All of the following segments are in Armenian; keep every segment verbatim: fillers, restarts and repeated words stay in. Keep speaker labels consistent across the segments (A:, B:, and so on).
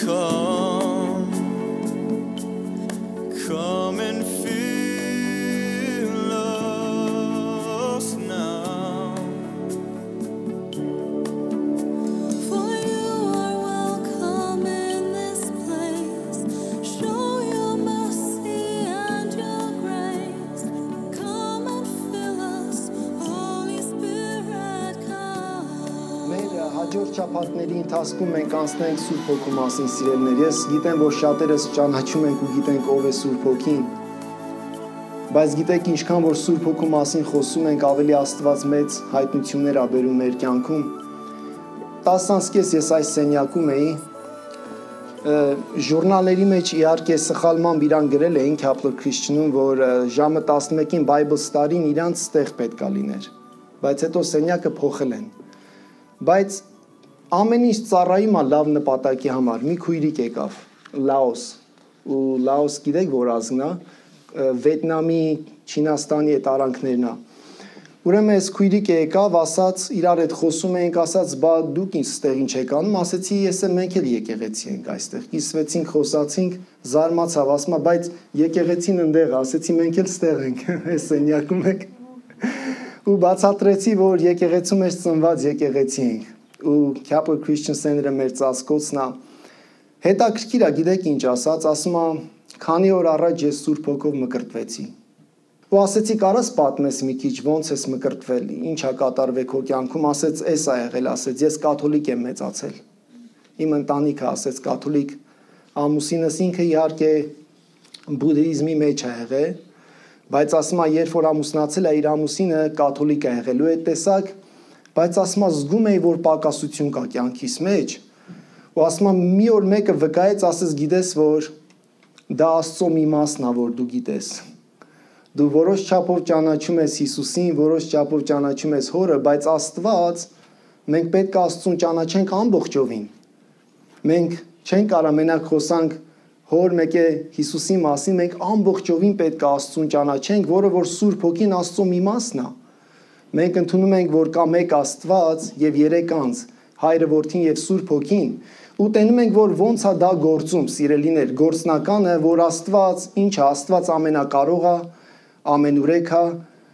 A: Come, come and fill us now.
B: For you are welcome in this place. Show your mercy and your grace. Come and fill us, Holy Spirit, come.
C: Մեր հաջորդ շաբաթների ընթացքում մենք անցնենք Սուրբ Հոգու մասին, սիրելիներ։ Ես գիտեմ, որ շատերս ճանաչում ենք ու գիտենք ով է Սուրբ Հոգին։ Բայց գիտեք, ինչքան որ Սուրբ Հոգու մասին խոսում ենք, ավելի Աստված մեծ հայտնություններ ա բերում մեր կյանքում։ տասը ամսից ես այս սենյակում էի, ժուրնալների մեջ իհարկե սխալմամբ իրան գրել էին Capital Christian-ում, որ ժամը տասնմեկին Bible Study-ին իրանց ստեղ պետք է լիներ։ Բայց հետո սենյակը փոխել են։ Բայց ամեն ինչ ծառայում է լավ նպատակի համար։ Մի քույրիկ եկավ Լաոս, ու Լաոս գիտեք որ ազգն է, Վիետնամի, Չինաստանի այդ արանքներն է։ Ուրեմն այս քույրիկը եկավ, ասաց, իրար հետ խոսում էինք, ասաց, բա դուք ինչ ստեղ ինչ եք անում, ասեցի, ես էլ մենք էլ եկեղեցի ենք այստեղ։ Կիսվեցինք, խոսացինք, զարմացավ, ասում է, բայց եկեղեցին ընդեղ է, ասեցի, մենք էլ ստեղ ենք, այս սենյակում ենք։ Ու բացատրեցի, որ եկեղեցու մեջ ծնված եկեղեցի ենք։ Ու Capital Christian Center-ը մեր ծածկոցն է։ Հետաքրքիր է, գիտեք ինչ ասաց, ասում է, քանի օր առաջ ես Սուրբ Հոգով մկրտվեցի։ Ու ասեցի, կարաս պատմես մի քիչ, ոնց ես մկրտվել, ինչ ա կատարվել քո կյանքում, ասեց, էս ա եղել, ասեց, ես կաթոլիկ եմ մեծացել։ Իմ ընտանիքը ասեց կաթոլիկ, ամուսինս ինքը իհարկե բուդդիզմի մեջ է եղել, բայց ասում է, երբ որ ամուսնացել է, իր ամուսինը կաթոլիկ է եղել, ու այդ տեսակ, բայց ասում է, զգում էի, որ պակասություն կա կյանքիս մեջ, ու ասում է, մի օր մեկը վկայեց, ասես, գիտես, որ դա Աստծո մի մասն է, որ դու գիտես։ Դու որոշ չափով ճանաչում ես Հիսուսին, որոշ չափով ճանաչում ես Հորը, բայց Աստված, մենք պետք է Աստծուն ճանաչենք ամբողջովին։ Մենք չենք կարող մենակ խոսանք Հոր մեկ է Հիսուսի մասին, մենք ամբողջովին պետք է Աստծուն ճանաչենք, որը որ Սուրբ Հոգին Աստծո մի մասն է։ Մենք ընդունում ենք, որ կա մեկ Աստված եւ երեք անձ, Հայրը, Որդին եւ Սուրբ Հոգին, ու տենում ենք, որ ոնց է դա գործում, սիրելիներ, գործնականը, որ Աստված, ինչ է, Աստված ամենակարող է, ամենուրեք է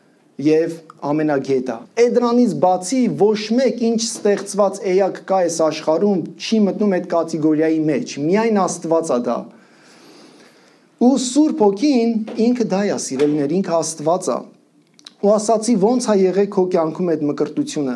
C: եւ ամենագետ է։ Այդ դրանից բացի ոչ մեկ ինչ ստեղծված էակ կա այս աշխարհում չի մտնում այդ կատեգորիայի մեջ։ Միայն Աստված է դա։ Ու Սուրբ Հոգին ինքը դա է, սիրելիներ, ինքը Աստված է։ Ու ասացի, ոնց է եղել քո կյանքում այդ մկրտությունը։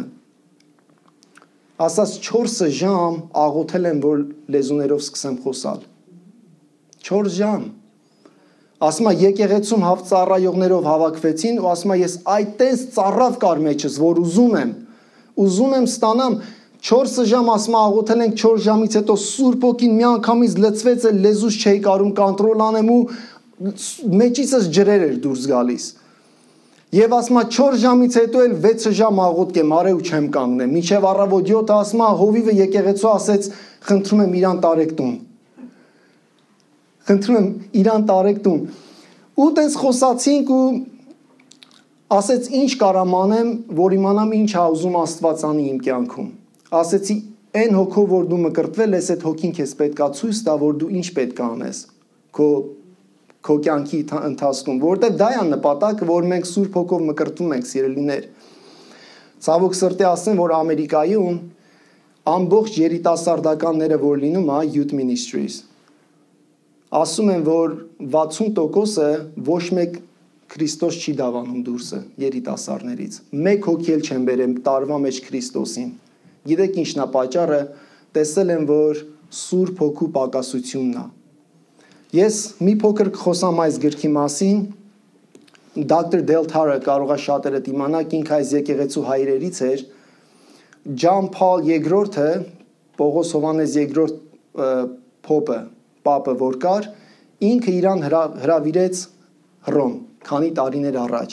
C: Ասաց չորս ժամ աղոթել եմ, որ լեզուներով սկսեմ խոսալ։ չորս ժամ։ Ասում է, եկեղեցում հավ ծառայողներով հավաքվեցին, ու ասում է, ես այդտենց ծառավ կար մեջս, որ ուզում եմ, ուզում եմ ստանամ, չորս ժամ ասում է, աղոթել ենք չորս ժամից հետո Սուրբ Հոգին մի անգամից լցվեց, լեզուս չէի կարում կոնտրոլ անեմ ու մեջիցս ջրեր էր դուրս գալիս։ Եվ ասում է, չորս ժամից հետո էլ վեց ժամ աղոթք եմ արել ու չեմ կանգնել։ Մինչև առավոտ յոթը ասում է, հովիվը եկեղեցու ասեց, խնդրում եմ իրան տարեք տուն։ Խնդրում եմ իրան տարեք տուն։ Ու տես խոսացինք ու ասեց, ինչ կարամ անեմ, որ իմանամ ինչ ա ուզում Աստված անի իմ կյանքում։ Ասեցի, այն հոգով, որ դու մկրտվել ես, այդ հոգին քեզ պետքա ցույց տա, որ դու ինչ պետք է անես քո քո կյանքի ընթացքում, որտեղ դա է նպատակը, որ մենք Սուրբ Հոգով մկրտվում ենք, սիրելիներ։ Ցավոք սրտի ասեմ, որ Ամերիկայում ամբողջ երիտասարդականները որ լինում է Youth Ministries, ասում են, որ վաթսուն տոկոսը ոչ մեկ Քրիստոս չի դավանում դուրսը երիտասարդներից։ Մեկ հոգի էլ չեն բերեմ տարվա մեջ Քրիստոսին։ Գիտեք ինչն է պատճառը, տեսել են, որ Սուրբ Հոգու պակասությունն է։ Ես մի փոքր կխոսամ այս գրքի մասին, Դոկտոր Դել Թարը կարող է շատերը իմանաք, ինքը այս եկեղեցու հայրերից էր, Ջան Փոլ երկրորդը, Պողոս Հովհաննես երկրորդ փոպը, պապը որ կար, ինքը իրան հրավիրեց Հռոմ, քանի տարիներ առաջ։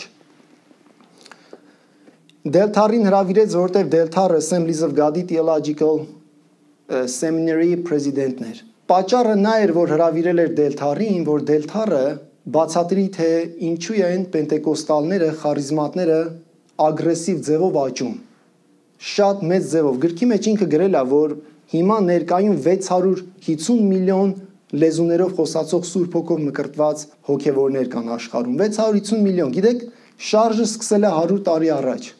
C: Դել Թարին հրավիրեց, որտեղ Դել Թարը Assemblies of God Theological Seminary president-ն էր։ Պատճառը նա էր, որ հրավիրել էր Դել Թարին, որ Դել Թարը բացատրի, թե ինչու են պենտեկոստալները, խարիզմատները ագրեսիվ ձևով աճում։ Շատ մեծ ձևով։ Գրքի մեջ ինքը գրել է, որ հիմա ներկայում վեց հարյուր հիսուն միլիոն լեզուներով խոսացող Սուրբ Հոգով մկրտված հոգևորներ կան աշխարհում։ վեց հարյուր հիսուն միլիոն։ Գիտեք, շարժը սկսել է հարյուր տարի առաջ։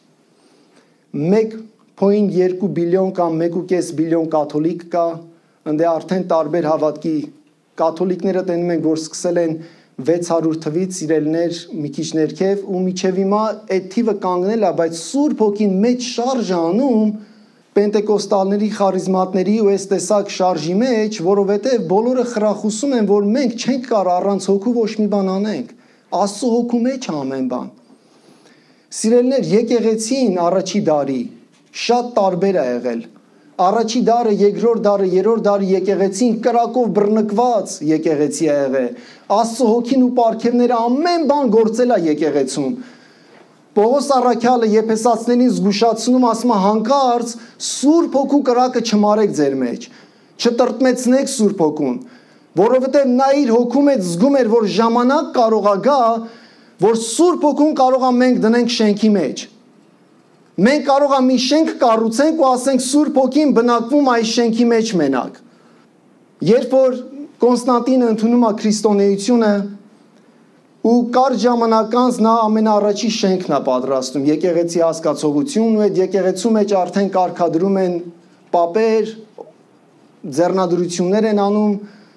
C: մեկ փոյնտ երկու բիլիոն կամ մեկ փոյնտ պենս բիլիոն կաթոլիկ կա, ընդ է արդեն տարբեր հավատքի կաթոլիկները տենում են, որ սկսել են վեց հարյուր թվից սիրելներ մի քիչ ներքև ու միջև հիմա այդ թիվը կանգնել է, բայց Սուրբ Հոգին մեջ շարժ անում պենտեկոստալների, խարիզմատների ու այս տեսակ շարժի մեջ, որովհետև բոլորը խրախուսում են, որ մենք չենք կարող առանց հոգու ոչ մի բան անենք։ Աստծո հոգու մեջ է ամեն բան։ Սիրելներ, եկեղեցին առաջի դարի շատ տարբեր է եղել։ Առաջի դարը, երկրորդ դարը, երրորդ դարի եկեղեցին կրակով բռնկված եկեղեցի է եղել։ Աստծո հոգին ու պարգևները ամեն բան գործել է եկեղեցում։ Պողոս առաքյալը Եփեսացիներին զգուշացնում, ասում է հանկարծ Սուրբ Հոգու կրակը չմարեք ձեր մեջ, չտրտմեցնեք Սուրբ Հոգուն, որովհետև նա իր հոգու մեջ զգում էր, որ ժամանակ կարող է գա, որ Սուրբ Հոգուն կարող է մենք դնենք շենքի մեջ։ Մենք կարող է մի շենք կառուցենք ու ասենք Սուրբ Հոգին բնակվում այս շենքի մեջ մենակ։ Երբ որ Կոնստանտինը ընդունում է քրիստոնեությունը, ու կարճ ժամանակ անց նա ամենաառաջի շենքն է պատրաստում, եկեղեցի հասկացողություն, ու այդ եկեղեցու մեջ արդեն կարգադրում են պապեր, ձեռնադրություններ են անում,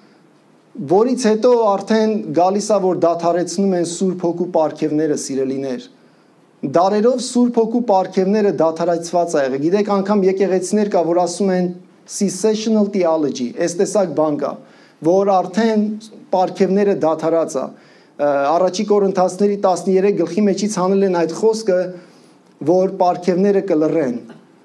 C: որից հետո արդեն գալիս է, որ դադարեցնում են Սուրբ Հոգու պարգևները, սիրելիներ։ Դարերով Սուրբ Հոգու պարգևները դադարեցված է եղել։ Գիտեք, անգամ եկեղեցիներ կա, որ ասում են cessational theology, այս տեսակ բան կա, որ արդեն պարգևները դադարած է։ Առաջի Կորինթացիների տասներեք գլխի մեջից հանել են այդ խոսքը, որ պարգևները կլռեն։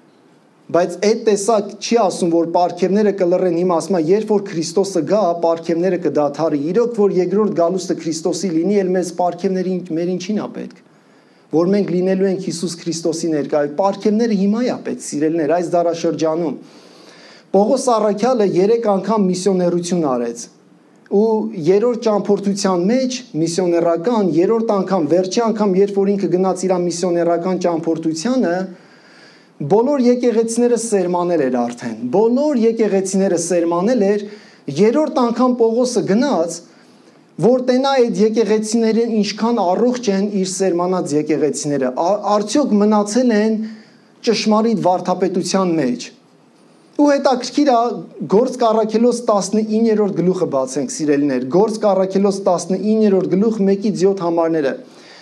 C: Բայց այդ տեսակ չի ասում, որ պարգևները կլռեն, հիմա ասում է, երբ որ Քրիստոսը գա, պարգևները կդադարի։ Իրոք որ երկրորդ գալուստը Քրիստոսի լինի, ել մեզ պարգևների մեր ինչին է պետք, որ մենք լինելու ենք Հիսուս Քրիստոսի ներկայ։ Պարգևները հիմա է պետք, սիրելիներ, այս դարաշրջանում։ Պողոս առաքյալը երեք անգամ միսիոներություն արեց։ Ու երրորդ ճամփորդության մեջ միսիոներական, երրորդ անգամ, վերջի անգամ, երբ որ ինքը գնաց իր միսիոներական ճամփորդությանը, բոլոր եկեղեցիները սերմանել էր արդեն, բոլոր եկեղեցիները սերմանել էր, երրորդ անգամ Պողոսը գնաց, որ տենա այդ եկեղեցիները ինչքան առողջ են իր սերմանած եկեղեցիները, արդյոք մնացել են ճշմարիտ վարդապետության մեջ։ Ու հետաքրքիր է, Գործք առաքելոց տասնիններորդ գլուխը բացենք, սիրելիներ, Գործք առաքելոց տասնիններորդ գլուխ մեկից յոթ համարները։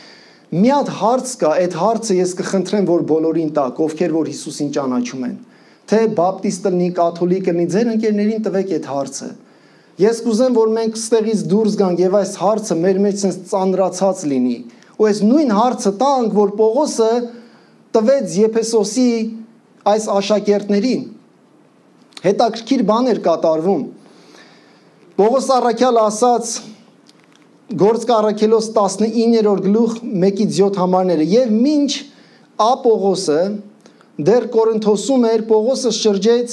C: Մի հատ հարց կա, այդ հարցը ես կխնդրեմ, որ բոլորին տաք, ովքեր որ Հիսուսին ճանաչում են, թե բապտիստ լինի, կաթոլիկ լինի, ձեր ընկերներին տվեք այդ հարցը։ Ես կուզեմ, որ մենք ստեղից դուրս գանք եւ այս հարցը մեր մեջ sense ծանրացած լինի։ Ու այս նույն հարցը տանք, որ Պողոսը տվեց Եփեսոսի այս աշակերտներին։ Հետաքրքիր բան էր կատարվում։ Պողոս առաքյալը ասաց Գործք առաքելոց տասնիններորդ գլուխ մեկից յոթ համարները եւ մինչ Ապողոսը դեռ Կորինթոսում էր, Պողոսը շրջեց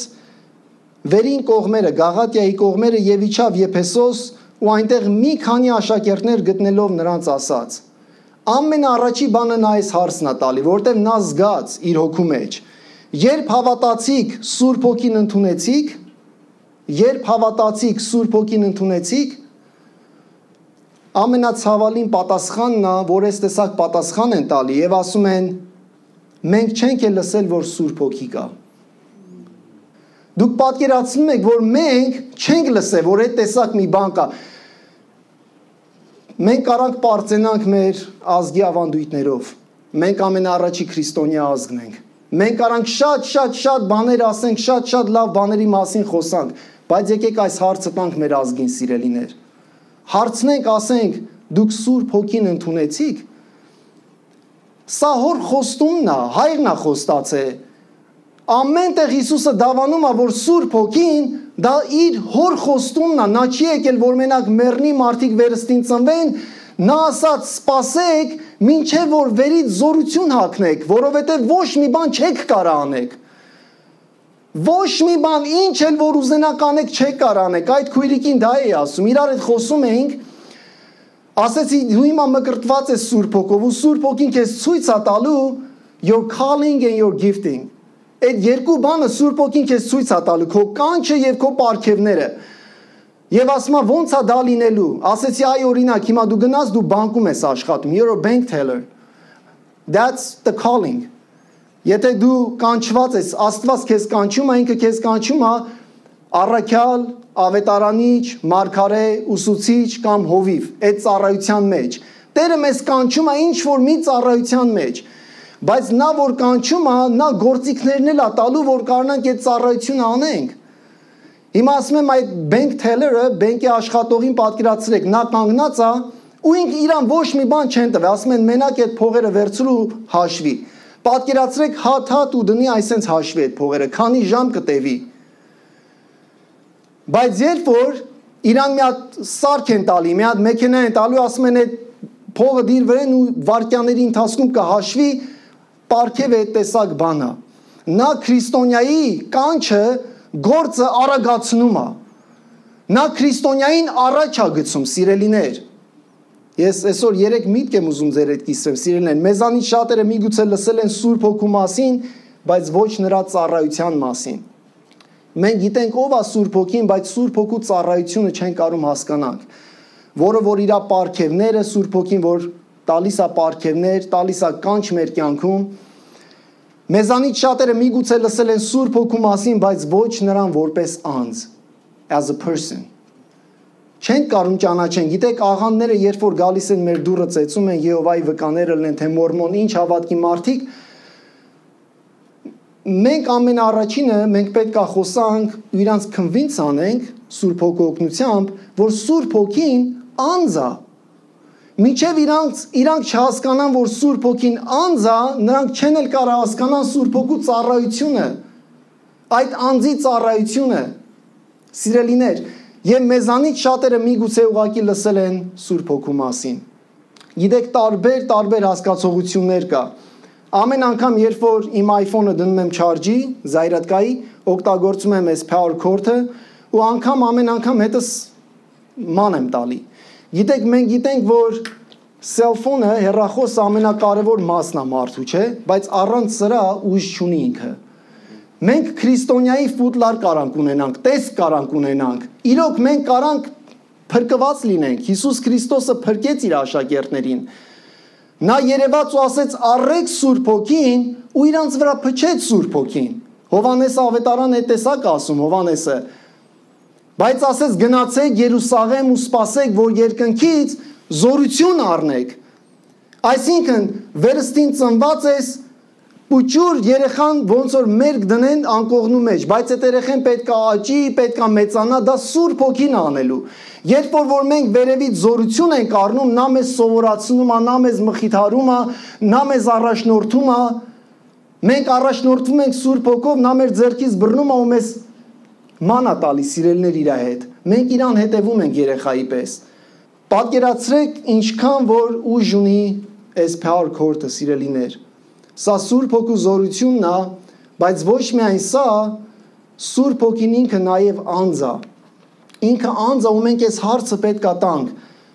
C: վերին կողմերը, Գաղատիայի կողմերը եւ իջավ Եփեսոս ու այնտեղ մի քանի աշակերտներ գտնելով նրանց ասաց. ամենաառաջի բանը նա այս հարցն է տալի, որտեղ նա զգաց իր հոգու մեջ, երբ հավատացիք Սուրբ Հոգին ընդունեցիք, երբ հավատացիք Սուրբ Հոգին ընդունեցիք, ամենացավալին պատասխանն է, որ այս տեսակ պատասխան են տալի եւ ասում են մենք չենք էլ լսել, որ Սուրբ Հոգի կա։ Դուք պատկերացնում եք, որ մենք չենք լսել, որ այդ տեսակ մի բան կա։ Մենք կարանք պարծենանք մեր ազգի ավանդույթներով։ Մենք ամենաառաջի քրիստոնյա ազգն ենք։ Մենք կարանք շատ շատ շատ բաներ ասենք, շատ շատ լավ բաների մասին խոսանք, բայց եկեք այս հարցը տանք մեր ազգին, սիրելիներ։ Հարցնենք, ասենք, դուք Սուրբ Հոգին ընդունեցիք։ Սա հոր խոստումն է, հայրն է խոստացել։ Ամեն տեղ Հիսուսը դավանում է, որ Սուրբ Հոգին դա իր հոր խոստումն է, նա չի եկել, որ մենակ մեռնի մարդիկ վերստին ծնվեն, նա ասաց սպասեք, մինչև որ վերից զորություն հագնեք, որովհետև ոչ մի բան չեք կարող անեք։ Ոչ մի բան, ինչ էլ որ ուզենաք անեք, չեք կարող անեք։ Այդ քույրիկին դա է ասում, իրար հետ խոսում էինք, ասեցի դու հիմա մկրտված ես Սուրբ Հոգով, ու Սուրբ Հոգին քեզ ցույց է տալու your calling and your gifting։ Այդ երկու բանը Սուրբ Օքին քեզ ցույց է տալու քո կանչը եւ քո պարգևները։ Եվ ասում եմ ո՞նց է դա լինելու։ Ասեցի այ օրինակ, հիմա դու գնաս, դու բանկում ես աշխատում, you're a bank teller. That's the calling. Եթե դու կանչված ես, Աստված քեզ կանչում է, ինքը քեզ կանչում է առաքյալ, ավետարանիչ, մարգարե, ուսուցիչ կամ հովիվ, այդ ծառայության մեջ։ Տերը մեզ կանչում է ինչ որ մի ծառայության մեջ։ Բայց նա որ կանչում է, նա գործիքներն էլ է տալու, որ կարողանանք այդ ծառայությունը անենք։ Հիմա ասում եմ այդ bank teller-ը, բանկի աշխատողին պատկերացրեք, նա կանգնած է ու ինքը իրան ոչ մի բան չեն տվել, ասում են մենակ այդ փողերը վերցրու հաշվի։ Պատկերացրեք հատ-հատ ու դնի այսենց հաշվի այդ փողերը, քանի ժամ կտևի։ Բայց երբ որ իրան մի հատ սարք են տալի, մի հատ մեքենա են տալու, ասում են այդ փողը դիր վրեն ու վարկյաների ընթացքում կհաշվի, պարգև է այդ տեսակ բանը։ Նա քրիստոնյայի կանչը գործը արագացնում է։ Նա քրիստոնյային առաջ է գցում, սիրելիներ։ Ես այսօր երեք միտք եմ ուզում ձեր հետ կիսեմ, սիրելիներ։ Մեզանից շատերը միգուցե լսել են Սուրբ Հոգու մասին, բայց ոչ նրա ծառայության մասին։ Մենք գիտենք ով է Սուրբ Հոգին, բայց Սուրբ Հոգու ծառայությունը չենք կարող հասկանանք, որը որ իր պարգևները Սուրբ Հոգին, որ տալիս է պարգևներ, տալիս է կանչ մեր կյանքում։ Մեզանից շատերը միգուցե լսել են Սուրբ Հոգու մասին, բայց ոչ նրան որպես անձ, as a person։ Չենք կարող ճանաչեն։ Գիտեք, աղանդները երբ որ գալիս են մեր դուռը ծեծում են, Եհովայի վկաները լինեն, թե մորմոն, ինչ հավատքի մարդիկ, մենք ամենաառաջինը մենք պետք է խոսանք ու իրանց convince անենք Սուրբ Հոգու օգնությամբ, որ Սուրբ Հոգին անձ է։ Մինչև իրանք իրանք չհասկանան, որ Սուրբ Հոգին անձ է, նրանք չեն էլ կարող հասկանան Սուրբ Հոգու ծառայությունը, այդ անձի ծառայությունը։ Սիրելիներ, եւ մեզանից շատերը միգուցե ուղակի լսել են Սուրբ Հոգու մասին։ Գիտեք, տարբեր տարբեր հասկացողություններ կա։ Ամեն անգամ, երբ որ իմ iPhone-ը դնում եմ charge-ի, զայրատկայի, օգտագործում եմ այս power cord-ը, ու անգամ ամեն անգամ հետս ման եմ տալի։ Գիտեք, մենք գիտենք, որ cell phone-ը հեռախոսը ամենակարևոր մասն է մարդու, չէ՞, բայց առանց սրա ուժ չունի ինքը։ Մենք քրիստոնյայի ֆուտլար կարանք ունենանք, տեսք կարանք ունենանք։ Իրոք մենք կարանք փրկված լինենք։ Հիսուս Քրիստոսը փրկեց իր աշակերտներին։ Նա երևաց ու ասեց առեք Սուրբ Հոգին ու իրանց վրա փչեց Սուրբ Հոգին։ Հովանես ավետարան այդ տեսակ ասում Հովանեսը։ Բայց ասեց գնացեք Երուսաղեմ ու սպասեք, որ երկնքից զորություն առնեք։ Այսինքն վերստին ծնված ես Պուճուր երեխան ոնց որ մերկ դնեն անկողնու մեջ, բայց այդ երեխան պետք է աճի, պետք է մեծանա, դա Սուրբ Հոգին անելու։ Երբ որ որ մենք վերևից զորություն ենք առնում, նա մեզ սովորացնում է, նա մեզ մխիթարում է, նա մեզ առաջնորդում է։ Մենք առաջնորդվում ենք Սուրբ Հոգով, նա մեր ձեռքից բռնում է ու մեզ մանա տալի սիրելներ իր հետ։ Մենք իրան հետևում ենք երեխայի պես։ Պատկերացրեք ինչքան որ ուժ ունի այս power cord-ը, սիրելիներ։ Սա Սուրբ Հոգու զորությունն է, բայց ոչ միայն սա, Սուրբ Հոգին ինքը նաև անձ է։ Ինքը անձ է, ու մենք այս հարցը պետք է տանք։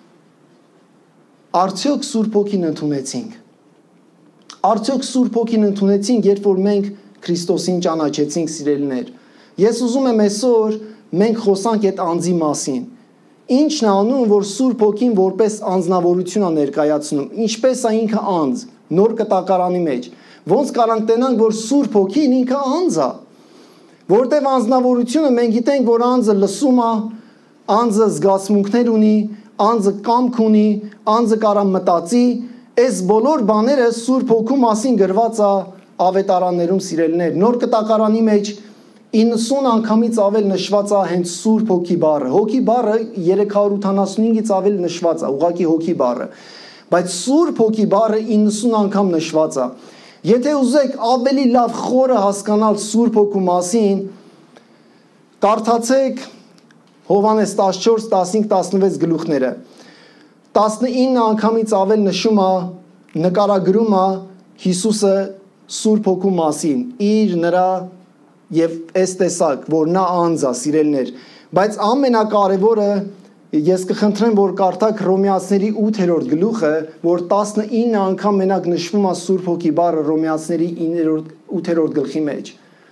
C: Արդյոք Սուրբ Հոգին ընդունեցինք։ Արդյոք Սուրբ Հոգին ընդունեցինք, երբ որ մենք Քրիստոսին ճանաչեցինք, սիրելիներ։ Ես ուզում եմ այսօր մենք խոսանք այդ անձի մասին։ Ինչն է անում, որ Սուրբ Հոգին որպես անձնավորություն է ներկայացնում։ Ինչպես է ինքը անձ նոր կտակարանի մեջ։ Ոնց կարանք տենանք, որ Սուրբ Հոգին ինքը անձ է։ Որտեվ անձնավորությունը մենք գիտենք, որ անձը լսում է, անձը զգացմունքներ ունի, անձը կամք ունի, անձը կարա մտածի, այս բոլոր բաները Սուրբ Հոգու մասին գրված է ավետարաններում, սիրելիներ։ Նոր կտակարանի մեջ իննսուն անգամից ավել նշված է հենց Սուրբ Հոգի բառը։ Հոգի բառը երեք հարյուր ութանասունհինգից ավել նշված է, ուղղակի Հոգի բառը։ Բայց Սուրբ Հոգի բառը իննսուն անգամ նշված է։ Եթե ուզեք ավելի լավ խորը հասկանալ Սուրբ Հոգու մասին, կարդացեք Հովհաննես տասնչորս, տասնհինգ, տասնվեց գլուխները։ տասնինը անգամից ավել նշում է, նկարագրում է Հիսուսը Սուրբ Հոգու մասին, իր նրա եւ այս տեսակ, որ նա անձ է, սիրելներ։ Բայց ամենակարևորը ես կխնդրեմ, որ կարդաք Հռոմեացիների ութերորդ գլուխը, որ տասնինը անգամ մենակ նշվում է Սուրբ Հոգի բառը Հռոմեացիների ութերորդ գլխի մեջ։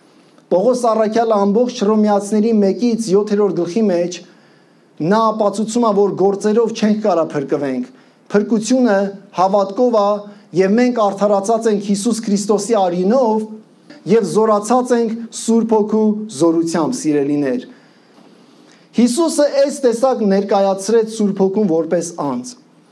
C: Պողոս առաքյալը ամբողջ Հռոմեացիների մեկից յոթերորդ գլխի մեջ նա ապացուցում է, որ գործերով չենք կարա փրկվենք։ Փրկությունը հավատքով է եւ մենք արդարացած ենք Հիսուս Քրիստոսի արյունով եւ զորացած ենք Սուրբ Հոգու զորությամբ, սիրելիներ։ Հիսուսը այս տեսակ ներկայացրեց Սուրբ Հոգուն որպես անձ։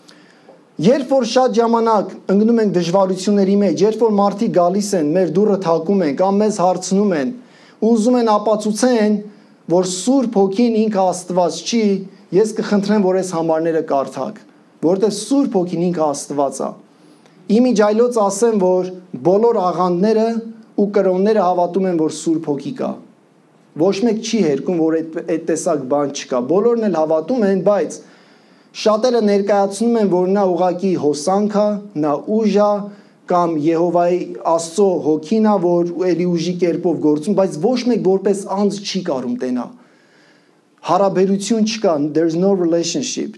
C: Երբ որ շատ ժամանակ ընկնում ենք դժվարությունների մեջ, երբ որ մարդիկ գալիս են, մեր դուռը թակում են կամ մեզ հարցնում են, ուզում են ապացուցեն, որ Սուրբ Հոգին ինքը Աստված չի, ես կխնդրեմ, որ այս համարները կարդաք, որովհետև Սուրբ Հոգին ինքը Աստված է։ Իմիջայլոց ասեմ, որ բոլոր աղանդները ու կրոնները հավատում են, որ Սուրբ Հոգի կա։ Ոչ մեկ չի հերքում, որ այդ, այդ տեսակ բան չկա։ Բոլորն էլ հավատում են, բայց շատերը ներկայացնում են, որ նա ուղակի հոսանք է, նա ուժ է, կամ Եհովայի Աստծո հոգին է, որ էլի ուժի կերպով գործում, բայց ոչ մեկ որպես անձ չի կարում տենա։ Հարաբերություն չկա, there's no relationship։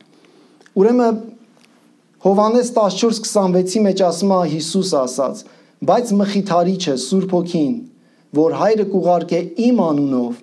C: Ուրեմն Հովհաննես տասնչորս քսանվեցի մեջ ասում է Հիսուս ասաց. բայց մխիթարիչը Սուրբ Հոգին, որ հայրը կուղարկե իմ անունով,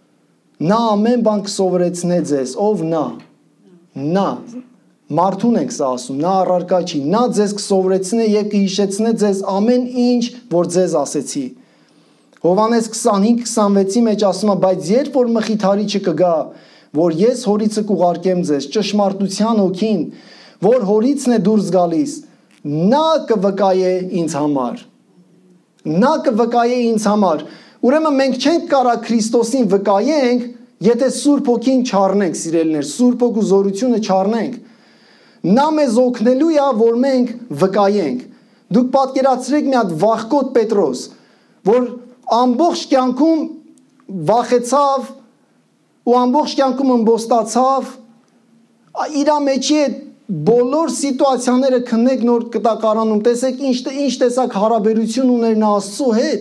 C: նա ամեն բան կսովորեցնե ձեզ, ով նա, նա, մարդուն ենք սա ասում, նա առարկա չի, նա ձեզ կսովորեցնե և կհիշեցնե ձեզ ամեն ինչ, որ ձեզ ասեցի։ Հովհաննես քսանհինգ քսանվեցի մեջ ասում է, բայց երբ որ մխիթարիչը կգա, որ ես հորիցը կուղարկեմ ձեզ, ճշմարտության հոգին, որ հորիցն է դուրս գալիս, նա կվկայե ինձ համար։ Նա կվկայե ինձ համար։ Ուրեմն մենք չենք կարա Քրիստոսին վկայենք, եթե Սուրբ Հոգին չառնենք, սիրելիներ, Սուրբ Հոգու զորությունը չառնենք։ Նա մեզ օգնելու է, որ մենք վկայենք։ Դուք պատկերացրեք մի հատ վախկոտ Պետրոս, որ ամբողջ կյանքում վախեցավ ու ամբողջ կյանքում ըմբոստացավ, իր մեջի է բոլոր սիտուացիաները քննեք նոր կտակարանում, տեսեք ինչ, ինչ տեսակ հարաբերություն ուներ նա Աստծո հետ,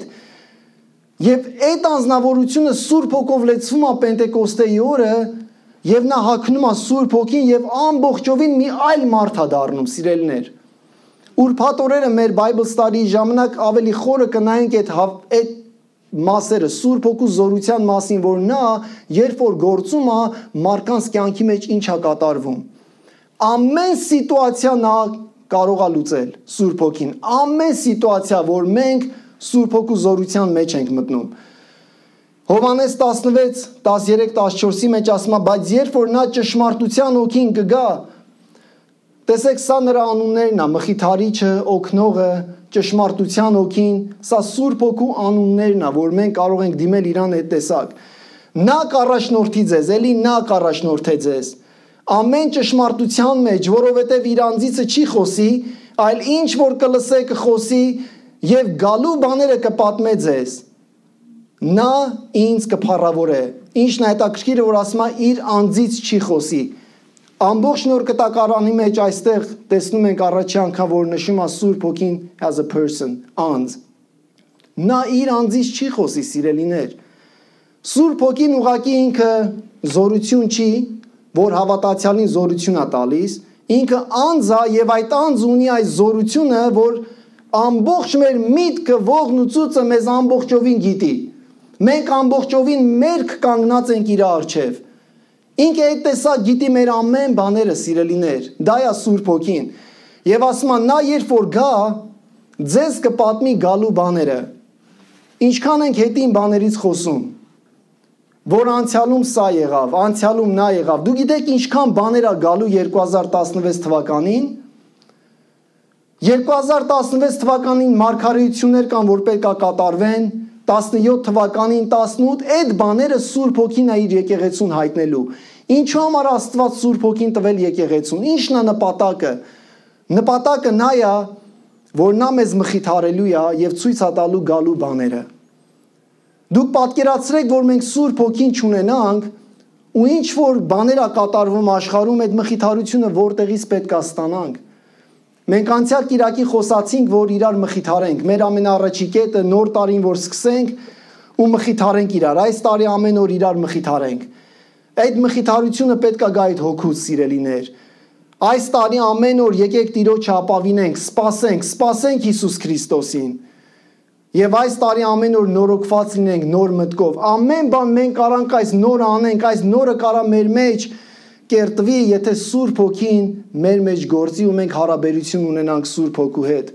C: և այդ անձնավորությունը Սուրբ Հոգով լեցվում է Պենտեկոստեի օրը, և նա հագնում է Սուրբ Հոգին և ամբողջովին մի այլ մարդ է դառնում, սիրելիներ։ Ուրբաթ օրերը մեր Bible study ժամանակ ավելի խորը կնայենք այդ, այդ մասերը, Սուրբ Հոգու զորության մասին, որ նա, երբ որ գործում է, մարդկանց կյանքի մեջ ինչ է կատարվում։ Ամեն սիտուացիա նա կարող է լուծել Սուրբ Հոգին, ամեն սիտուացիա, որ մենք Սուրբ Հոգու զորության մեջ ենք մտնում։ Հովհաննես տասնվեց տասներեք տասնչորսի մեջ ասում է, բայց երբ որ նա ճշմարտության հոգին կգա, տեսեք, սա նրա անուններն է, մխիթարիչը, օգնողը, ճշմարտության հոգին, սա Սուրբ Հոգու անուններն է, որ մենք կարող ենք դիմել իրան այդ տեսակ։ Նա կառաջնորդի ձեզ, էլի նա կառաջնորդե ձեզ ամեն ճշմարտության մեջ, որովհետև իր անձիցը չի խոսի, այլ ինչ որ կլսե կխոսի և գալու բաները կպատմե ձեզ։ Նա ինձ կփառավորե։ Ինչն է հետաքրքիրը, որ ասում է իր անձից չի խոսի։ Ամբողջ նոր կտակարանի մեջ այստեղ տեսնում ենք առաջի անգամ, որ նշում է Սուրբ Հոգին as a person, անձ։ Նա իր անձից չի խոսի, սիրելիներ։ Սուրբ Հոգին ուղղակի ինքը զորություն չի, որ հավատացյալին զորություն է տալիս, ինքը անձ է և այդ անձ ունի այս զորությունը, որ ամբողջ մեր միտքը, ողն ու ծուծը մեզ ամբողջովին գիտի։ Մենք ամբողջովին մերկ կանգնած ենք իր առջև։ Ինքը այդ տեսակ գիտի մեր ամեն բաները, սիրելիներ, դա է Սուրբ Հոգին։ Եվ ասում է, նա երբ որ գա, ձեզ կպատմի գալու բաները։ Ինչքան ենք հետին բաներից խոսում, որ անցյալում սա եղավ, անցյալում նա եղավ։ Դու գիտեք ինչքան բաներ ա գալու երկու հազար տասնվեց թվականին։ երկու հազար տասնվեց թվականին մարգարեություններ կան, որ պետք է կատարվեն, տասնյոթ թվականին, տասնութ, այդ բաները Սուրբ Հոգին է իր եկեղեցուն հայտնելու։ Ինչու համար Աստված Սուրբ Հոգին տվել եկեղեցուն։ Ինչն է նպատակը։ Նպատակը նա է, որ նա մեզ մխիթարելու է եւ ցույց է տալու գալու բաները։ Դուք պատկերացրեք, որ մենք Սուրբ Հոգին չունենանք ու ինչ որ բաներ ա կատարվում աշխարհում, այդ մխիթարությունը որտեղից պետք է ստանանք։ Մենք անցյալ կիրակի խոսացինք, որ իրար մխիթարենք։ Մեր ամենաառաջի կետը նոր տարին, որ սկսենք ու մխիթարենք իրար։ Այս տարի ամեն օր իրար մխիթարենք։ Այդ մխիթարությունը պետք է գա այդ հոգուց, սիրելիներ։ Այս տարի ամեն օր եկեք Տիրոջը ապավինենք, սպասենք, սպասենք Հիսուս Քրիստոսին։ Եվ այս տարի ամեն օր նորոգված լինենք նոր մտքով։ Ամեն բան մենք կարանք այս նորը անենք, այս նորը կարա մեր մեջ կերտվի, եթե Սուրբ Հոգին մեր մեջ գործի ու մենք հարաբերություն ունենանք Սուրբ Հոգու հետ։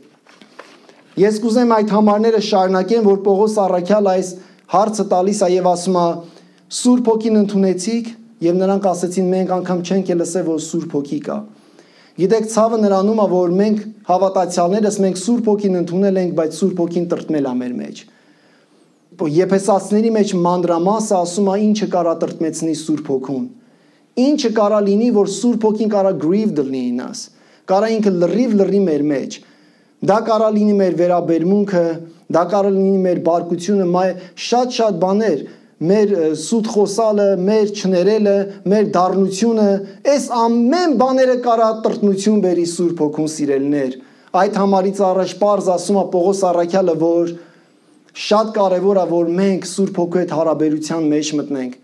C: Ես կուզեմ այդ համարները շարունակեմ, որ Պողոս առաքյալ այս հարցը տալիս է եւ ասում է. Սուրբ Հոգին ընդունեցիք, եւ նրանք ասեցին մենք անգամ չենք էլ լսել, որ Սուրբ Հոգի կա։ Գիտեք, ցավը նրանում է, որ մենք հավատացյալներս մենք Սուրբ Հոգին ընդունել ենք, բայց Սուրբ Հոգին տրտմել է մեր մեջ։ Եփեսացիների մեջ մանրամասը ասում է ինչը կարա տրտմեցնի Սուրբ Հոգուն։ Ինչը կարա լինի, որ Սուրբ Հոգին կարա grieved լինի ինձ։ Կարա ինքը լրիվ լրի մեր մեջ։ Դա կարա լինի մեր վերաբերմունքը, դա կարա լինի մեր բարկությունը, շատ-շատ բաներ, մեր սուտ խոսալը, մեր չներելը, մեր դառնությունը, այս ամեն բաները կարա տրտմություն բերի Սուրբ Հոգուն սիրելիներ։ Այդ համարից առաջ պարզ ասում է Պողոս առաքյալը, որ շատ կարևոր է, որ մենք Սուրբ Հոգու հետ հարաբերության մեջ մտնենք։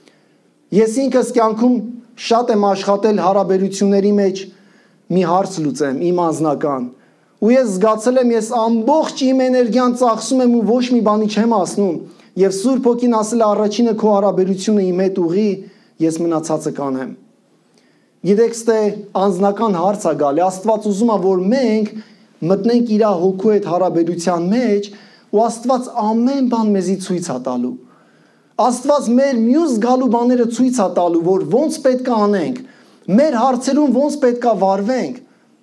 C: Ես ինքս կյանքում շատ եմ աշխատել հարաբերությունների մեջ մի հարց լուծեմ, իմ անձնական։ Ու ես զգացել եմ, ես ամբողջ իմ էներգիան ծախսում եմ ու ոչ մի բանի չեմ ասնում։ Եվ Սուրբ Հոգին ասել է առաջինը քո հարաբերությունը իմ հետ ուղի, ես մնացածը կանեմ։ Գիտեք, ստե անձնական հարց է գալի, Աստված ուզում է, որ մենք մտնենք իր Հոգու հետ հարաբերության մեջ, ու Աստված ամեն բան մեզի ցույց է տալու։ Աստված մեր մյուս գալու բաները ցույց է տալու, որ ոնց պետք է անենք, մեր հարցերում ոնց պետք է վարվենք։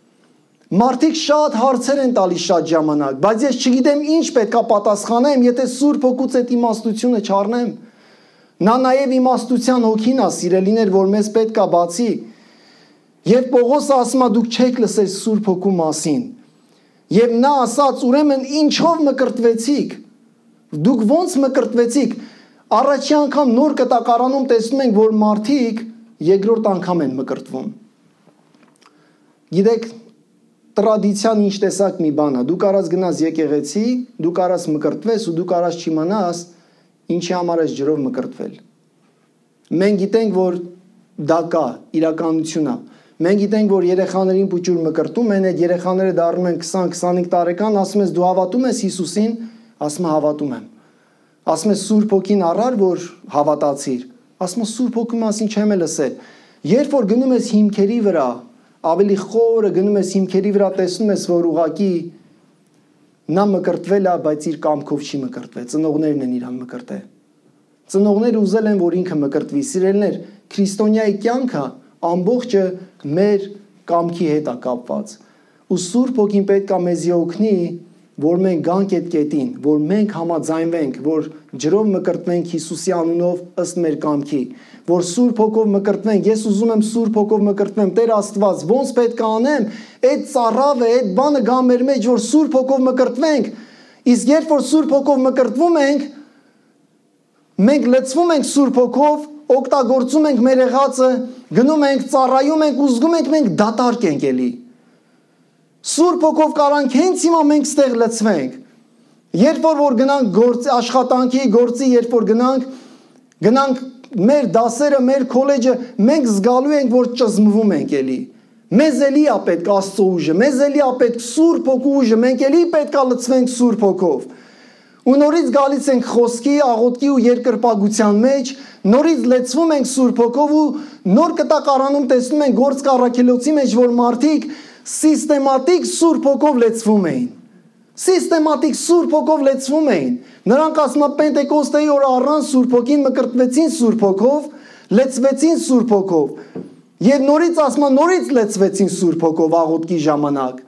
C: Մարդիկ շատ հարցեր են տալիս շատ ժամանակ, բայց ես չգիտեմ ինչ պետք է պատասխանեմ, եթե Սուրբ Հոգուց այդ իմաստությունը չառնեմ։ Նա նաև իմաստության Հոգին է, սիրելիներ, որ մեզ պետք է բացի։ Եվ Պողոսը ասում է դուք չեք լսել Սուրբ Հոգու մասին։ Եվ նա ասաց, ուրեմն ինչով մկրտվեցիք։ Դուք ոնց մկրտվեցիք։ Առաջի անգամ նոր կտակարանում տեսնում ենք, որ մարդիկ երկրորդ անգամ են մկրտվում։ Գիտեք, տրադիցիան ինչ տեսակ մի բան է։ Դու կարաս գնաս եկեղեցի, դու կարաս մկրտվես ու դու կարաս չիմանաս ինչի համար ես ջրով մկրտվել։ Մենք գիտենք, որ դա կա, իրականություն է։ Մենք գիտենք, որ երեխաներին փուճուր մկրտում են, այդ երեխաները դառնում են քսան քսանհինգ տարեկան, ասում ես դու հավատում ես Հիսուսին, ասում է հավատում եմ։ Ասում ես Սուրբ Հոգին առար, որ հավատացիր։ Ասում է Սուրբ Հոգու մասին չեմ լսել։ Երբ որ գնում ես հիմքերի վրա, ավելի խորը գնում ես հիմքերի վրա, տեսնում ես, որ ուղակի նա մկրտվել է, բայց իր կամքով չի մկրտվել։ Ծնողներն են իրան մկրտել։ Ծնողները ուզել են, որ ինքը մկրտվի։ Սիրելիներ, քրիստոնյայի կյանքը ամբողջը մեր կամքի հետ է կապված։ Ու Սուրբ Հոգին պետք է մեզի օգնի, որ մենք գանք այդ կետին, որ մենք համաձայնվենք, որ ջրով մկրտվենք Հիսուսի անունով ըստ մեր կամքի, որ Սուրբ Հոգով մկրտվենք։ Ես ուզում եմ Սուրբ Հոգով մկրտվեմ, Տեր Աստված, ոնց պետք է անեմ, այդ ծառավը, այդ բանը գա մեր մեջ, որ Սուրբ Հոգով մկրտվենք։ Իսկ երբ որ Սուրբ Հոգով մկրտվում ենք, մենք լցվում ենք Սուրբ Հոգով, օգտագործում ենք մեր եղածը, գնում ենք, ծառայում ենք, ու զգում ենք մենք դատարկ ենք էլի։ Սուրբ Հոգով կարանք հենց հիմա մենք ստեղ լցվենք։ Երբ որ որ գնանք գործի, աշխատանքի, գործի, երբ որ գնանք, գնանք մեր դասերը, մեր քոլեջը, մենք զգալու ենք, որ ճզմվում ենք էլի։ Մեզ էլի է պետք Աստծո ուժը, մեզ էլի է պետք Սուրբ Հոգու ուժը, մենք էլի պետք է լցվենք Սուրբ Հոգով։ Ու նորից գալիս ենք խոսքի, աղոթքի ու երկրպագության մեջ, նորից լեցվում ենք Սուրբ Հոգով ու նոր կտակարանում տեսնում ենք Գործք առաքելոցի մեջ, որ մարդիկ սիստեմատիկ Սուրբ Հոգով լեցվում էին։ Սիստեմատիկ Սուրբ Հոգով լեցվում էին։ Նրանք ասում են Պենտեկոստեի օրը առան Սուրբ Հոգին, մկրտվեցին Սուրբ Հոգով, լեցվեցին Սուրբ Հոգով։ Եվ նորից ասում են նորից լեցվեցին Սուրբ Հոգով աղոթքի ժամանակ։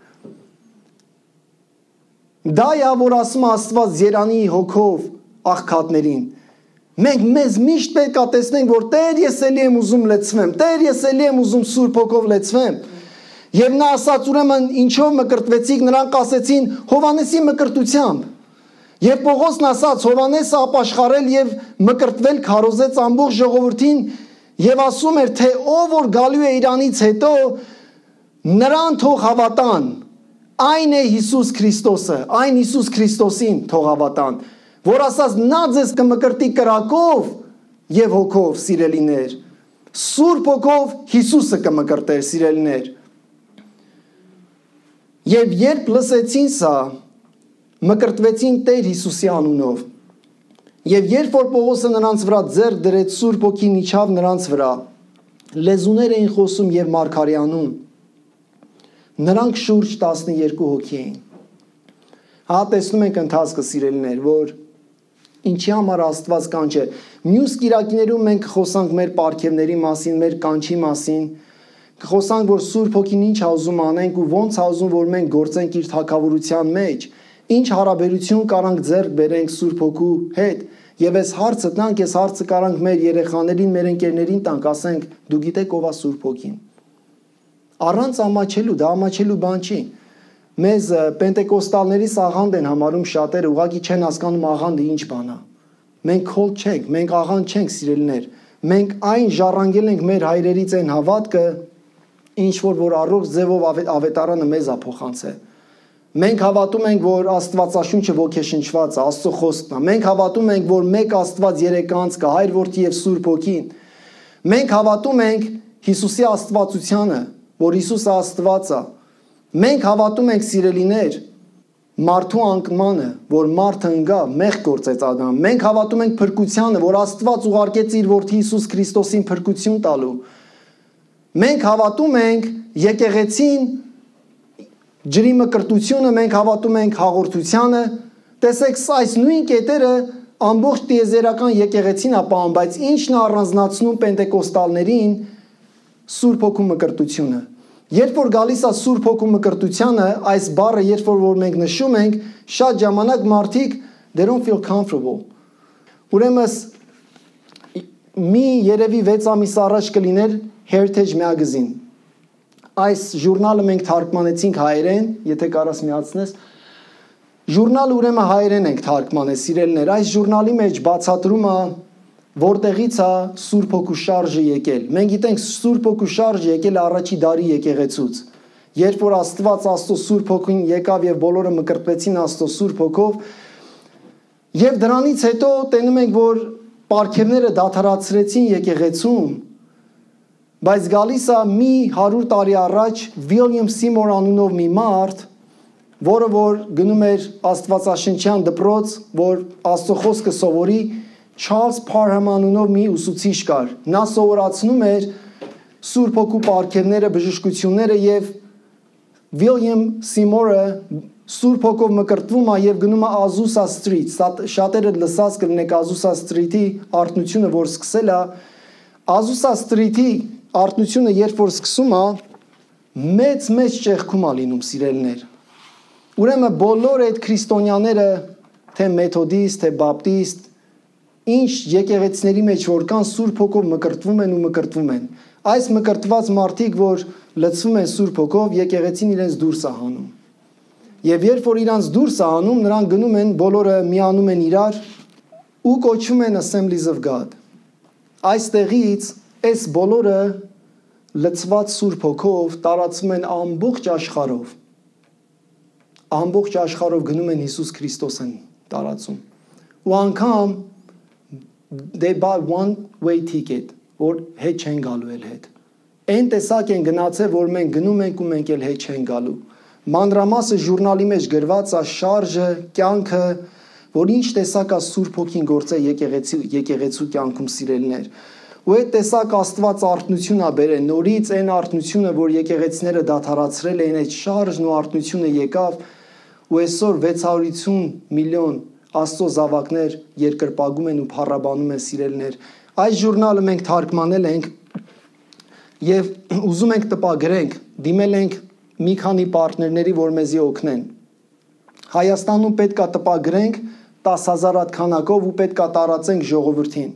C: Դա է, որ ասում է Աստված Երանի հոգով աղքատներին։ Մենք մեզ միշտ պետք է տեսնենք, որ Տեր ես էլի եմ ուզում լեցվեմ, Տեր ես էլի եմ ուզում Սուրբ Հոգով լեցվեմ։ Եվ նա ասաց, ուրեմն ինչով մկրտվեցիք, նրանք ասեցին Հովանեսի մկրտությամբ։ Եվ Պողոսն ասաց, Հովանեսը ապաշխարել եւ մկրտվել քարոզեց ամբողջ ժողովրդին եւ ասում էր, թե ով որ գալու է իրանից հետո, նրան թող հավատան։ Այն է Հիսուս Քրիստոսը, այն Հիսուս Քրիստոսին թող հավատան, որ ասաց նա ձեզ կմկրտի կրակով եւ հոգով, սիրելիներ։ Սուրբ Հոգով Հիսուսը կմկրտեր, սիրելիներ։ Եվ երբ լսեցին սա, մկրտվեցին Տեր Հիսուսի անունով։ Եվ երբ որ Պողոսը նրանց վրա ձեռք դրեց, Սուրբ Հոգին իջավ նրանց վրա, լեզուներ էին խոսում եւ մարգարեանում։ Նրանք շուրջ տասներկու հոգի էին։ Հա տեսնում ենք ընթացքը, սիրելիներ, որ ինչի համար Աստված կանչ է։ Մյուս կիրակիներում մենք խոսանք մեր պարգևների մասին, մեր կանչի մասին, կխոսանք, որ Սուրբ Հոգին ինչ ա ուզում անենք ու ոնց ա ուզում, որ մենք գործենք իր թագավորության մեջ, ինչ հարաբերություն կարանք ձեռք բերենք Սուրբ Հոգու հետ։ Եվ այս հարցը տանք, այս հարցը կարանք մեր երեխաներին, մեր ընկերներին տանք, ասենք, դու գիտեք ով է Սուրբ Հոգին։ Առանց ամաչելու, դա ամաչելու բան չի։ Մեզ պենտեկոստալների աղանդ են համարում շատերը, ուղղակի չեն հասկանում աղանդը ինչ բան է։ Մենք քոլ չենք, մենք աղանդ չենք, սիրելիներ։ Մենք այն ժառանգել ենք մեր հայրերից այն հավատքը, ինչ որ որ առողջ ձևով ավետարանը մեզ ա փոխանցել։ Մենք հավատում ենք, որ Աստվածաշունչը ոգեշնչված է, Աստծո խոսքն է։ Մենք հավատում ենք, որ մեկ Աստված երեք անձ կա, Հայր, Որդի եւ Սուրբ Հոգին։ Մենք հավատում ենք Հիսուսի աստվածությանը, որ Հիսուսը Աստված է։ Մենք հավատում ենք, սիրելիներ, մարդու անկմանը, որ մարդը ընկա, մեղք գործեց Ադամ։ Մենք հավատում ենք փրկությանը, որ Աստված ուղարկեց իր Որդի Հիսուս Քրիստոսին փրկություն տալու։ Մենք հավատում ենք եկեղեցին, ջրի մկրտությունը, մենք հավատում ենք հաղորդությանը։ Տեսեք, այս նույն կետերը ամբողջ տիեզերական եկեղեցին է պահում, բայց ինչն է առանձնացնում պենտեկոստալներին Սուրբ Հոգու մկրտությունը։ Երբ որ գալիս է Սուրբ Հոգու մկրտությանը, այս բառը երբ որ, որ մենք նշում ենք, շատ ժամանակ մարդիկ they don't feel comfortable։ Ուրեմն մի երևի վեց ամիս առաջ կլիներ Heritage Magazine։ Այս ժուրնալը մենք թարգմանեցինք հայերեն, եթե կարաս միացնես։ Ժուրնալը ուրեմն հայերեն ենք թարգմանել, սիրելիներ։ Այս ժուրնալի մեջ բացատրում է որտեղից է Սուրբ Հոգու շարժը եկել։ Մենք գիտենք Սուրբ Հոգու շարժը եկել առաջի դարի եկեղեցուց։ Երբ որ Աստված Աստծո Սուրբ Հոգին եկավ եւ բոլորը մկրտվեցին Աստծո Սուրբ Հոգով, եւ դրանից հետո տենում ենք, որ պարգևները դադարեցրեցին եկեղեցում, բայց գալիս է մի հարյուր տարի առաջ Վիլյամ Սիմոր անունով մի մարդ, որը որ գնում էր Աստվածաշնչյան դպրոց, որ Աստծո խոսքը սովորի, Չարլզ Փարհամ անունով մի ուսուցիչ կար։ Նա սովորացնում էր Սուրբ Հոգու պարգևները, բժշկությունները եւ Վիլյամ Սիմորը Սուրբ Հոգով մկրտվում է եւ գնում է Azusa Street։ Շատերը լսած կլինեք Azusa Street-ի արտնությունը, որ սկսել է Azusa Street-ի արտնությունը, երբ որ սկսում է, մեծ մեծ ճեղքում է լինում, սիրելիներ։ Ուրեմն բոլոր այդ քրիստոնյաները, թե մեթոդիստ, թե բապտիստ, ինչ եկեղեցիների մեջ որ կան, Սուրբ Հոգով մկրտվում են ու մկրտվում են։ Այս մկրտված մարդիկ, որ լցվում են Սուրբ Հոգով, եկեղեցին իրենց դուրս է հանում։ Եվ երբ որ իրանց դուրս է հանում, նրանք գնում են, բոլորը միանում են իրար ու կոչվում են Assemblies of God։ Այստեղից այս բոլորը լցված Սուրբ Հոգով տարածվում են ամբողջ աշխարհով։ Ամբողջ աշխարհով գնում են Հիսուս Քրիստոսին տարածում։ Ու անգամ they buy one way ticket, որ հետ չեն գալու էլ հետ։ Այն տեսակ են գնացել, որ մենք գնում ենք ու մենք էլ հետ չեն գալու։ Մանրամասը ժուրնալի մեջ գրված է շարժը, կյանքը, որ ինչ տեսակ է Սուրբ Հոգին գործել եկեղեցի եկեղեցու կյանքում, սիրելիներ։ Ու այդ տեսակ Աստված արթնություն ա բերել, նորից այն արթնությունը, որ եկեղեցիները դադարացրել էին, այդ շարժն ու արթնությունը եկավ, ու այսօր վեց հարյուր ութ միլիոն Աստծո զավակներ երկրպագում են ու փառաբանում են, սիրելիներ։ Այս ժուրնալը մենք թարգմանել ենք եւ ուզում ենք տպագրենք, դիմել ենք մի քանի պարտներների, որ մեզի օգնեն։ Հայաստանում պետք է տպագրենք տասը հազար հատ քանակով ու պետք է տարածենք ժողովրդին։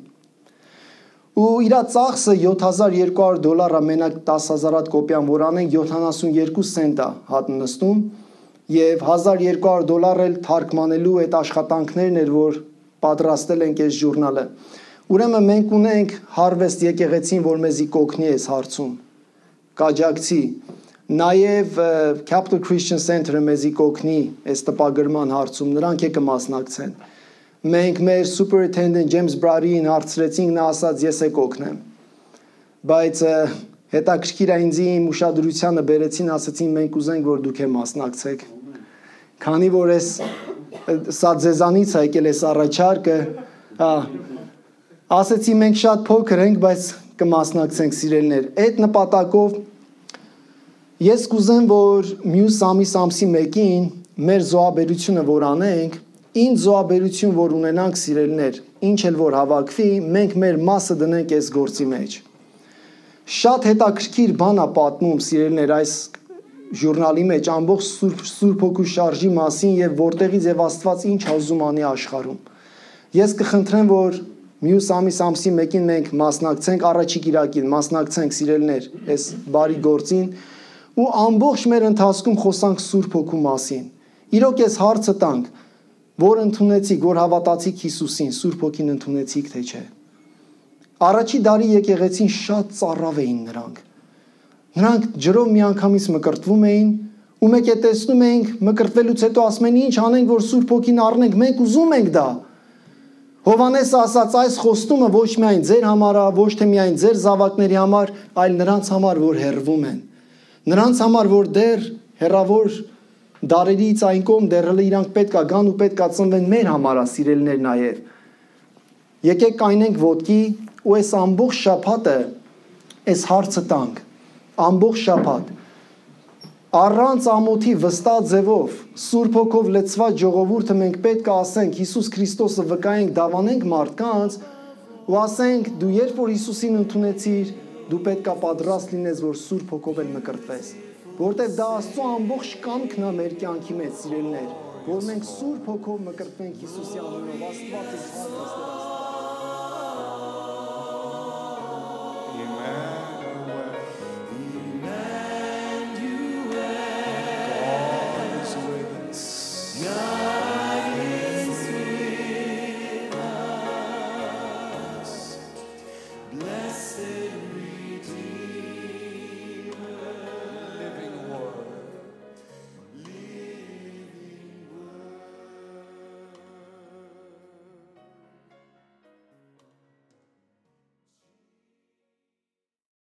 C: Ու իր ծախսը յոթ հազար երկու հարյուր դոլար է, մենակ տասը հազար հատ կոպիան, որ անենք յոթանասունյերկու սենտ է հատ նստում, եւ հազար երկու հարյուր դոլար էլ թարգմանելու այդ աշխատանքներն էր, որ պատրաստել ենք այս ժուրնալը։ Ուրեմն մենք ունենք Harvest եկեղեցին, որ մեզի կօգնի այս հարցում։ Կաջակցի։ Նաև Capital Christian Center-ը մեզի կօգնի այս տպագրման հարցում, նրանք եկը մասնակցեն։ Մենք մեր Superintendent James Brady-ին հարցրեցինք, նա ասաց ես եք օգնեմ։ Բայց հետաքրքիր է ինձ իմ ուշադրությանը բերեցին, ասացին մենք ուզենք, որ դուք է մասնակցեք։ Քանի որ այս սա ձեզանից է եկել էս առաջարկը, հա, ասեցի մենք շատ փոքր ենք, բայց կմասնակցենք սիրելիներ։ Այդ նպատակով ես կուզեմ, որ մյուս ամիս ամսի մեկին մեր զոհաբերությունը որ անենք, ինչ զոհաբերություն որ ունենանք սիրելիներ, ինչ էլ որ հավաքվի, մենք մեր մասը դնենք այս գործի մեջ։ Շատ հետաքրքիր բան է պատմում սիրելիներ այս ժուրնալի մեջ ամբողջ Սուրբ Սուրբ Հոգու շարժի մասին եւ որտեղից եւ Աստված ինչ ուզում անի աշխարհում։ Ես կխնդրեմ, որ մյուս ամիս ամսի մեկին մենք մասնակցենք առաջի կիրակին, մասնակցենք սիրելիներ այս բարի գործին ու ամբողջ մեր ընթացքում խոսանք Սուրբ Հոգու մասին։ Իրոք ես հարցը տանք, որ ընդունեցիք, որ հավատացիք Հիսուսին, Սուրբ Հոգին ընդունեցիք թե չէ։ Առաջի դարի եկեղեցին շատ ծառավ էին նրանք։ Նրանք ջրով միանգամից մկրտվում էին ու մեկ է տեսնում էինք մկրտվելուց հետո ասում են ինչ անենք որ Սուրբ Հոգին առնենք, մենք ուզում ենք դա։ Հովհաննեսը ասաց այս խոստումը ոչ միայն ձեր համար է, ոչ թե միայն ձեր զավակների համար, այլ նրանց համար, որ հեռվում են։ Նրանց համար, որ դեռ հեռավոր դարերից այն կողմ դեռ իրանք պետք է գան ու պետք է ծնվեն մեր համար է սիրելիներ նաև։ Եկեք կայնենք ոտքի ու այս ամբողջ շաբաթը այս հարցը տանք։ Ամբողջ շաբաթ առանց ամոթի վստահ ձևով Սուրբ Հոգով լեցված ժողովուրդը մենք պետք է ասենք Հիսուս Քրիստոսը վկայենք, դավանենք մարդկանց ու ասենք դու երբ որ Հիսուսին ընդունեցիր, դու պետք է պատրաստ լինես, որ Սուրբ Հոգով էլ մկրտվես, որտեղ դա Աստծո ամբողջ կամքն է մեր կյանքի մեջ սիրելիներ, որ մենք Սուրբ Հոգով մկրտվենք Հիսուսի անունով, Աստված ինձ հարցրեց։
A: Amen.